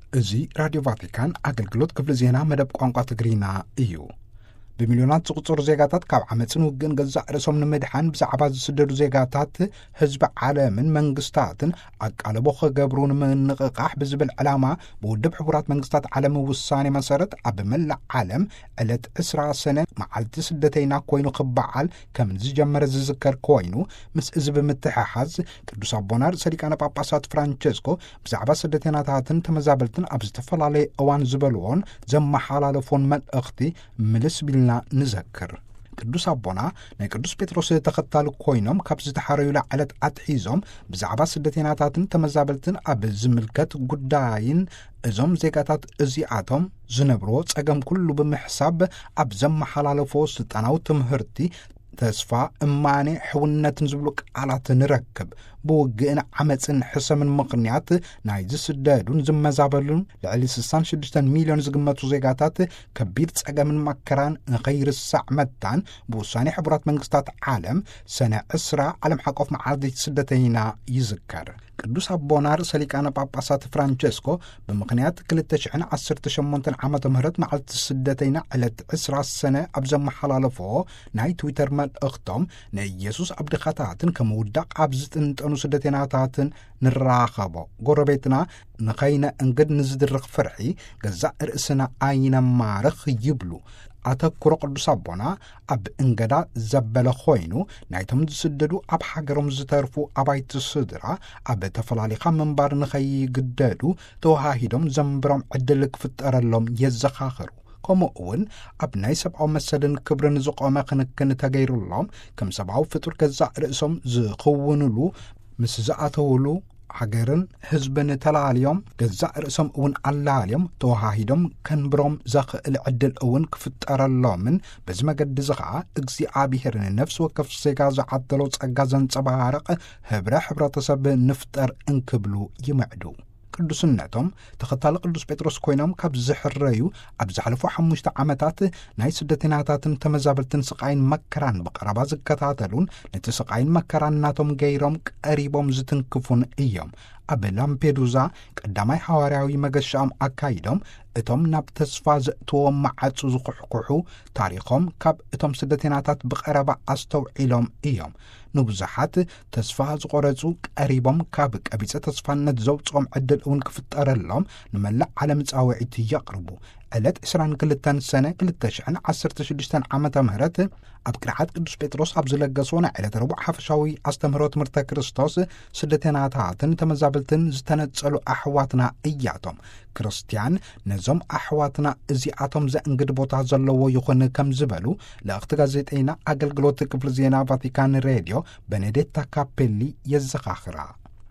እዚ ራድዮ ቫቲካን ኣገልግሎት ክፍሊ ዜና መደብ ቋንቋ ትግሪና እዩ። ብሚልዮናት ዝቁፅሩ ዜጋታት ካብ ዓመፅን ውግእን ገዛእ ርእሶም ንምድሓን ብዛዕባ ዝስደዱ ዜጋታት ህዝቢ ዓለምን መንግስታትን ኣቃለቦ ክገብሩ ንምንቕቓሕ ብዝብል ዕላማ ብውድብ ሕቡራት መንግስታት ዓለም ውሳኔ መሰረት ኣብ መላእ ዓለም ዕለት 20 ሰነ መዓልቲ ስደተይና ኮይኑ ክበዓል ከም ዝጀመረ ዝዝከር ኮይኑ ምስ እዚ ብምትሕሓዝ ቅዱስ ኣቦና ርእሰ ሊቃነ ጳጳሳት ፍራንቸስኮ ብዛዕባ ስደተኛታትን ተመዛበልትን ኣብ ዝተፈላለየ እዋን ዝበልዎን ዘመሓላለፎን መልእኽቲ ምልስ ቢልና ንዘክር። ቅዱስ ኣቦና ናይ ቅዱስ ጴጥሮስ ተኸታሊ ኮይኖም ካብ ዝተሓረዩላ ዕለት ኣትሒዞም ብዛዕባ ስደተኛታትን ተመዛበልትን ኣብ ዝምልከት ጉዳይን እዞም ዜጋታት እዚኣቶም ዝነብሮ ጸገም ኩሉ ብምሕሳብ ኣብ ዘመሓላለፎ ስልጣናዊ ትምህርቲ ተስፋ እማኔ ሕውነትን ዝብሉ ቃላት ንረክብ። ብውግእን ዓመፅን ሕሰምን ምኽንያት ናይ ዝስደዱን ዝመዛበሉን ልዕሊ 66 ሚልዮን ዝግመቱ ዜጋታት ከቢድ ጸገምን መከራን ንኸይርሳዕ መታን ብውሳኔ ሕቡራት መንግስታት ዓለም ሰነ 10 ዓለም ሓቆፍ መዓልቲ ስደተይና ይዝከር። ቅዱስ ኣቦና ርእሰ ሊቃነ ጳጳሳት ፍራንቸስኮ ብምኽንያት 2018 ዓመተ ምህረት መዓልቲ ስደተይና ዕለት 20 ሰነ ኣብ ዘመሓላለፎ ናይ ትዊተር መልእኽቶም ንኢየሱስ ኣብ ድኻታትን ከም ውዳቕ ኣብ ዝጥንጠኑ ስደተኛታትን ንራኸቦ ጎረቤትና ንኸይነ እንግድ ንዝድርኽ ፍርሒ ገዛእ ርእስና ኣይነማርኽ ይብሉ ኣተኩሮ ቅዱስ ኣቦና ኣብ እንገዳ ዘበለ ኮይኑ ናይቶም ዝስደዱ ኣብ ሃገሮም ዝተርፉ ኣባይቲ ስድራ ኣብ ተፈላሊኻ ምንባር ንኸይግደዱ ተዋሃሂዶም ዘንብሮም ዕድል ክፍጠረሎም የዘኻኽሩ። ከምኡ እውን ኣብ ናይ ሰብኣዊ መሰልን ክብርን ዝቆመ ክንክን ተገይሩሎም ከም ሰብኣዊ ፍጡር ገዛእ ርእሶም ዝኽውንሉ ምስ ዝኣተውሉ ሃገርን ህዝብን ተላልዮም ገዛእ ርእሶም እውን ኣላልዮም ተዋሃሂዶም ከንብሮም ዘኽእል ዕድል እውን ክፍጠረሎምን በዚ መገዲ እዚ ከዓ እግዚኣብሔር ንነፍሲ ወከፍ ዜጋ ዝዓደሎ ጸጋ ዘንጸባርቕ ሕብረተሰብ ንፍጠር እንክብሉ ይምዕዱ። ቅዱስነቶም ተኸታሊ ቅዱስ ጴጥሮስ ኮይኖም ካብ ዝሕረዩ ኣብ ዝሓለፉ 5 ዓመታት ናይ ስደተኛታትን ተመዛበልትን ስቃይን መከራን ብቐረባ ዝከታተሉን ነቲ ስቃይን መከራን ናቶም ገይሮም ቀሪቦም ዝትንክፉን እዮም። ኣብ ላምፔዱዛ ቀዳማይ ሐዋርያዊ መገሻኦም ኣካይዶም እቶም ናብ ተስፋ ዘእትዎም ማዓፁ ዝኩሕኩሑ ታሪኾም ካብ እቶም ስደተኛታት ብቐረባ ኣስተውዒሎም እዮም። ንብዙሓት ተስፋ ዝቆረፁ ቀሪቦም ካብ ቀቢፀ ተስፋነት ዘውፅኦም ዕድል እውን ክፍጠረሎም ንመላእ ዓለም ጻውዒት የቕርቡ። ዕለት 22 ሰነ 2016 ዓመተ ምህረት ኣብ ቅርዓት ቅዱስ ጴጥሮስ ኣብ ዝለገሶ ናይ ዕለት ረቡዕ ሓፈሻዊ ኣስተምህሮ ትምህርተ ክርስቶስ ስደተኛታትን ተመዛበልትን ዝተነጸሉ ኣሕዋትና እያቶም ክርስቲያን ነዞም ኣሕዋትና እዚኣቶም ዘእንግድ ቦታ ዘለዎ ይኹን ከም ዝበሉ ለእኽቲ ጋዜጠኛ ኣገልግሎት ክፍሊ ዜና ቫቲካን ሬድዮ ቤኔዴታ ካፔሊ የዘኻኽራ።